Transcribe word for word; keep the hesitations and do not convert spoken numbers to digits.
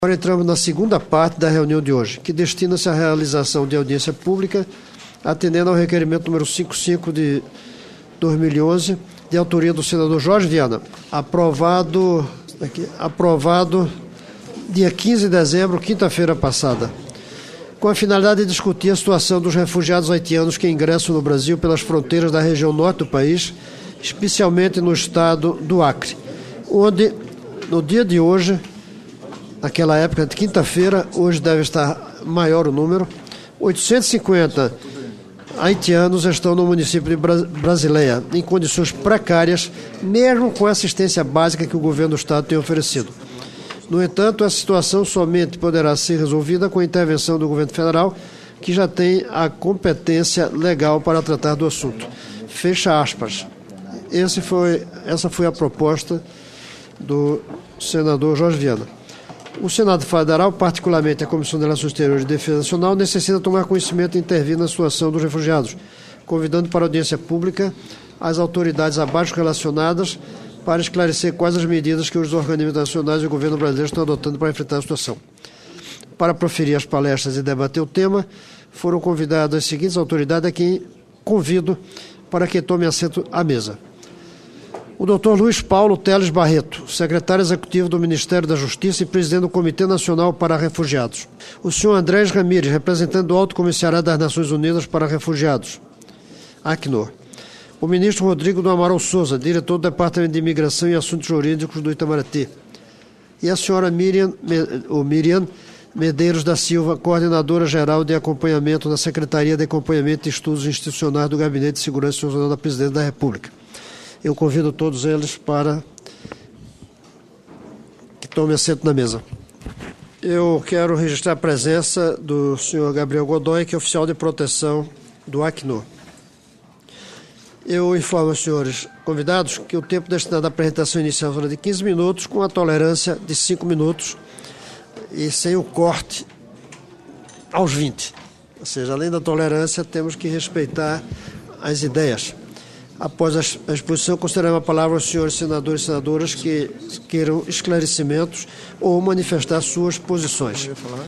Agora entramos na segunda parte da reunião de hoje, que destina-se à realização de audiência pública, atendendo ao requerimento número cinquenta e cinco de dois mil e onze, de autoria do senador Jorge Viana, aprovado, aqui, aprovado dia quinze de dezembro, quinta-feira passada, com a finalidade de discutir a situação dos refugiados haitianos que ingressam no Brasil pelas fronteiras da região norte do país, especialmente no estado do Acre, onde, no dia de hoje, naquela época de quinta-feira, hoje deve estar maior o número, oitocentos e cinquenta haitianos estão no município de Brasileia, em condições precárias, mesmo com a assistência básica que o governo do estado tem oferecido. No entanto, essa situação somente poderá ser resolvida com a intervenção do governo federal, que já tem a competência legal para tratar do assunto. Fecha aspas. Esse foi, essa foi a proposta do senador Jorge Viana. O Senado Federal, particularmente a Comissão de Relações Exteriores e Defesa Nacional, necessita tomar conhecimento e intervir na situação dos refugiados, convidando para audiência pública as autoridades abaixo relacionadas para esclarecer quais as medidas que os organismos nacionais e o governo brasileiro estão adotando para enfrentar a situação. Para proferir as palestras e debater o tema, foram convidadas as seguintes autoridades a quem convido para que tome assento à mesa. O doutor Luiz Paulo Teles Barreto, secretário executivo do Ministério da Justiça e presidente do Comitê Nacional para Refugiados. O senhor Andrés Ramírez, representante do Alto Comissariado das Nações Unidas para Refugiados, Acnur. O ministro Rodrigo do Amaral Souza, diretor do Departamento de Imigração e Assuntos Jurídicos do Itamaraty. E a senhora Miriam, ou Miriam Medeiros da Silva, coordenadora geral de acompanhamento da Secretaria de Acompanhamento e Estudos Institucionais do Gabinete de Segurança Institucional da Presidente da República. Eu convido todos eles para que tomem assento na mesa. Eu quero registrar a presença do senhor Gabriel Godoy, que é oficial de proteção do Acnur. Eu informo aos senhores convidados que o tempo destinado à apresentação inicial será de quinze minutos, com a tolerância de cinco minutos e sem o corte aos vinte. Ou seja, além da tolerância, temos que respeitar as ideias. Após a exposição, consideraremos a palavra aos senhores senadores e senadoras que queiram esclarecimentos ou manifestar suas posições.